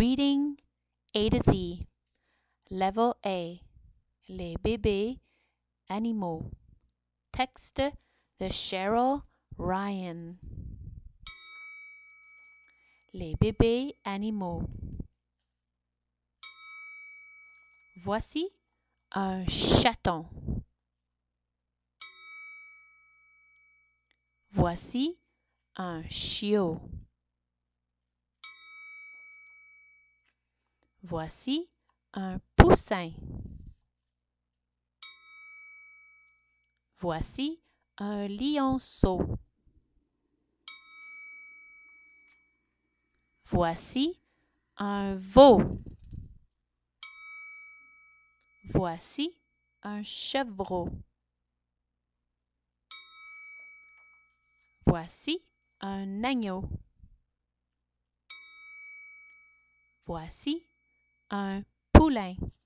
Reading A to Z. Level A. Les bébés animaux. Texte de Cheryl Ryan. Les bébés animaux. Voici un chaton. Voici un chiot. Voici un poussin. Voici un lionceau. Voici un veau. Voici un chevreau. Voici un agneau. Voici un poulain.